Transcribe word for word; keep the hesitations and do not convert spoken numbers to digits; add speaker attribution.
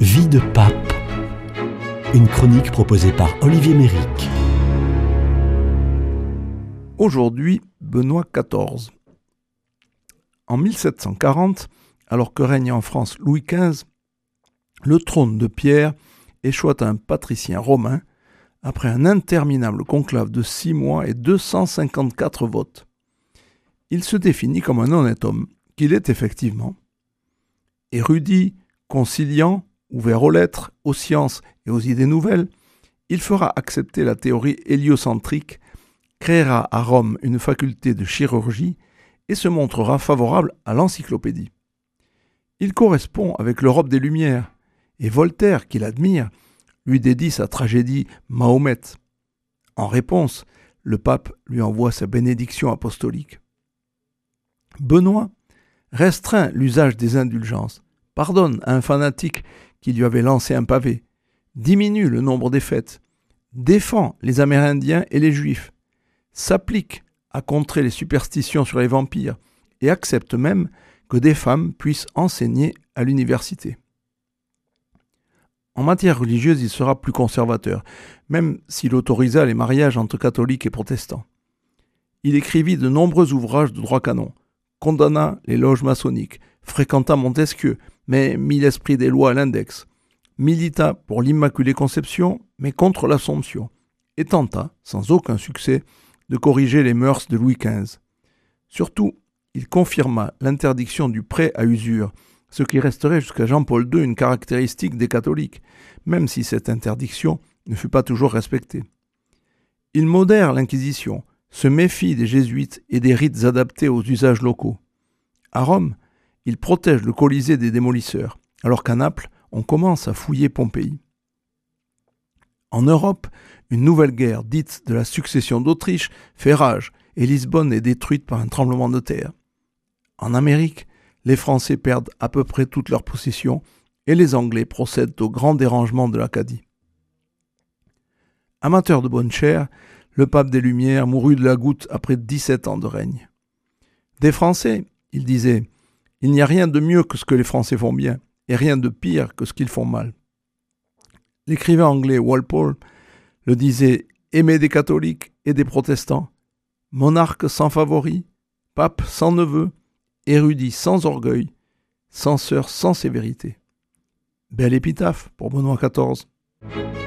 Speaker 1: Vie de pape. Une chronique proposée par Olivier Méric.
Speaker 2: Aujourd'hui, Benoît quatorze. En mille sept cent quarante, alors que règne en France Louis quinze, le trône de Pierre échoit à un patricien romain après un interminable conclave de six mois et deux cent cinquante-quatre votes. Il se définit comme un honnête homme, qu'il est effectivement. Érudit, conciliant, ouvert aux lettres, aux sciences et aux idées nouvelles, il fera accepter la théorie héliocentrique, créera à Rome une faculté de chirurgie et se montrera favorable à l'encyclopédie. Il correspond avec l'Europe des Lumières, et Voltaire, qui l'admire, lui dédie sa tragédie Mahomet. En réponse, le pape lui envoie sa bénédiction apostolique. Benoît restreint l'usage des indulgences, pardonne à un fanatique qui lui avait lancé un pavé, diminue le nombre des fêtes, défend les Amérindiens et les Juifs, s'applique à contrer les superstitions sur les vampires et accepte même que des femmes puissent enseigner à l'université. En matière religieuse, il sera plus conservateur, même s'il autorisa les mariages entre catholiques et protestants. Il écrivit de nombreux ouvrages de droit canon, condamna les loges maçonniques, fréquenta Montesquieu, mais mit l'esprit des lois à l'index, milita pour l'Immaculée Conception, mais contre l'Assomption, et tenta, sans aucun succès, de corriger les mœurs de Louis quinze. Surtout, il confirma l'interdiction du prêt à usure, ce qui resterait jusqu'à Jean-Paul deux une caractéristique des catholiques, même si cette interdiction ne fut pas toujours respectée. Il modère l'Inquisition, se méfie des jésuites et des rites adaptés aux usages locaux. À Rome, il protège le Colisée des démolisseurs, alors qu'à Naples, on commence à fouiller Pompéi. En Europe, une nouvelle guerre, dite de la succession d'Autriche, fait rage et Lisbonne est détruite par un tremblement de terre. En Amérique, les Français perdent à peu près toutes leurs possessions et les Anglais procèdent au grand dérangement de l'Acadie. Amateur de bonne chère, le pape des Lumières mourut de la goutte après dix-sept ans de règne. Des Français, il disait, il n'y a rien de mieux que ce que les Français font bien, et rien de pire que ce qu'ils font mal. L'écrivain anglais Walpole le disait, aimé des catholiques et des protestants, monarque sans favori, pape sans neveu, érudit sans orgueil, censeur sans sévérité. Belle épitaphe pour Benoît quatorze.